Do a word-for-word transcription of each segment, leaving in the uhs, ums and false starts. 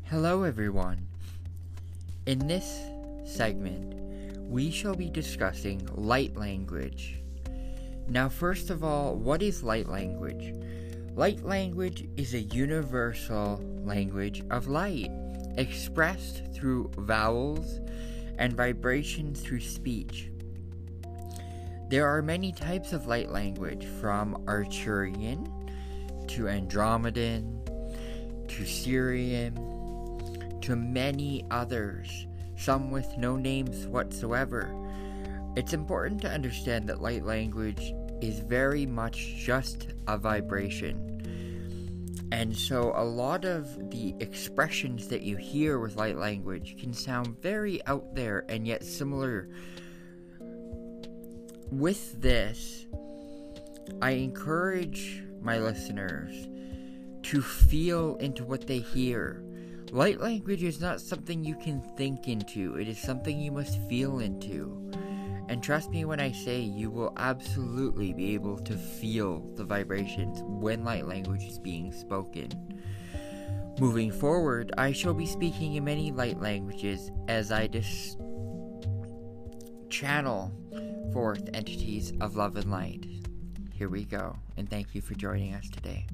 Hello everyone. In this segment, we shall be discussing light language. Now, first of all, what is light language? Light language is a universal language of light, expressed through vowels and vibrations through speech. There are many types of light language, from Arcturian to Andromedan to Sirian to many others, some with no names whatsoever. It's important to understand that light language is very much just a vibration. And so a lot of the expressions that you hear with light language can sound very out there and yet similar. With this, I encourage my listeners to feel into what they hear. Light language is not something you can think into. It is something you must feel into. And trust me when I say you will absolutely be able to feel the vibrations when light language is being spoken. Moving forward, I shall be speaking in many light languages as I dis- channel forth entities of love and light. Here we go, and thank you for joining us today.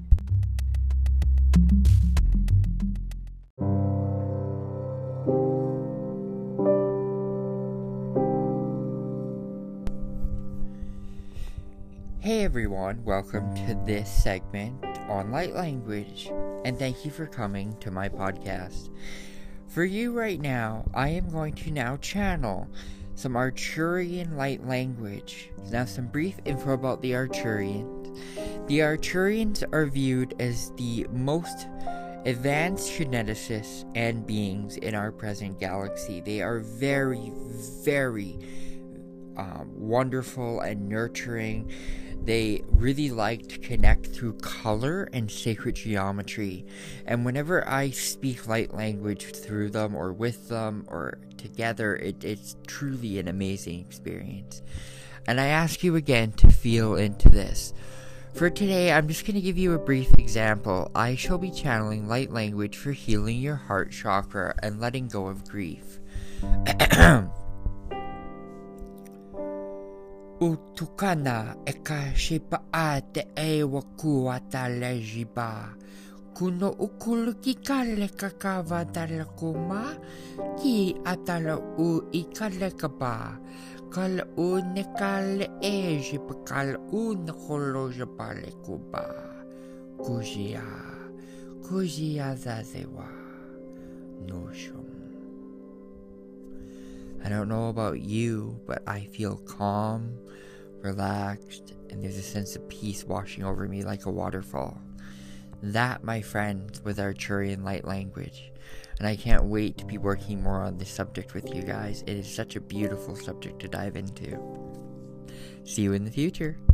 Hey everyone, welcome to this segment on light language, and thank you for coming to my podcast. For you right now, I am going to now channel some Arcturian light language. Now, some brief info about the Arcturians. The Arcturians are viewed as the most advanced geneticists and beings in our present galaxy. They are very, very um, wonderful and nurturing. They really like to connect through color and sacred geometry. And whenever I speak light language through them or with them or together, it, it's truly an amazing experience. And I ask you again to feel into this. For today, I'm just going to give you a brief example. I shall be channeling light language for healing your heart chakra and letting go of grief. Utukana eka shipa te e wakua talejiba. Kuno ukuluki kale kakawa dalakuma. Ki atala u ikalekaba. Kala u ne kale e jipa kala u ne koloja pale kuba. Kujia. Kujia zazewa. Noshum. I don't know about you, but I feel calm, relaxed, and there's a sense of peace washing over me like a waterfall. That, my friends, was Arcturian light language. And I can't wait to be working more on this subject with you guys. It is such a beautiful subject to dive into. See you in the future.